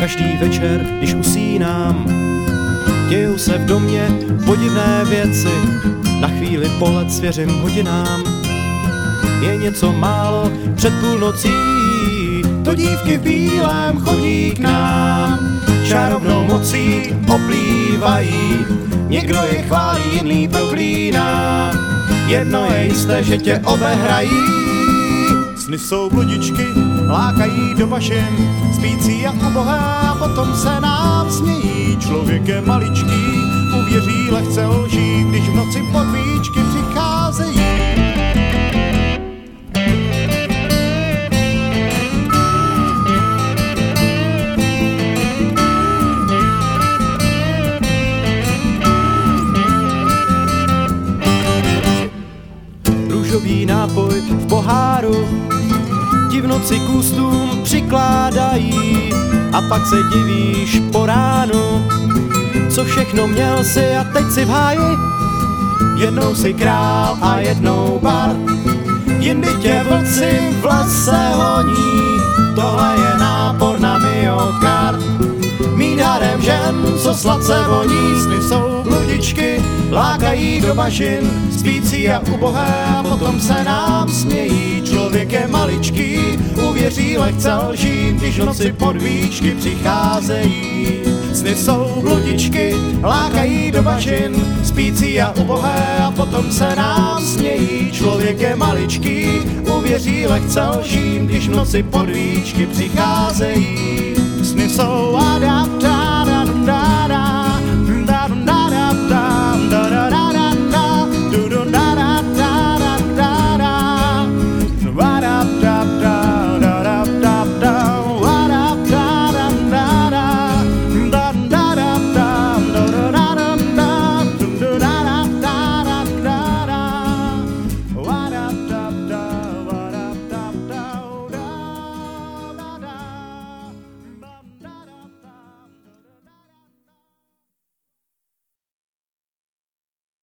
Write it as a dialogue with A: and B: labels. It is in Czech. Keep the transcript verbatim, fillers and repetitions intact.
A: Každý večer, když usínám, dějou se v domě podivné věci. Na chvíli pohled svěřím hodinám. Je něco málo před půlnocí, to dívky v bílém chodí k nám. Čarovnou mocí oplývají, někdo je chválí, jiný proklíná. Jedno je jisté, že tě obehrají. Sny jsou bludičky, lákají do bašin, spící a ubohé, a potom se nám smějí. Člověk je maličký, uvěří lehce lží, když v noci podvíčky přicházejí. Růžový nápoj v poháru ti v noci k ústům přikládají, a pak se divíš po ránu, co všechno měl si a teď si v háji. Jednou si král a jednou bar, jindy tě vlci v lese honí. Tohle je nápor na myokard, mít harem žen, co sladce voní. Sny jsou bludičky, lákají do bažin, spící a ubohé, a potom se nám smějí. Člověk je maličký, uvěří lehce lžím, když v noci podvíčky přicházejí. Sny jsou bludičky, lákají do bažin, spící a ubohé, a potom se nám smějí. Člověk je maličký, uvěří lehce lžím, když v noci podvíčky přicházejí. Sny jsou adaptace,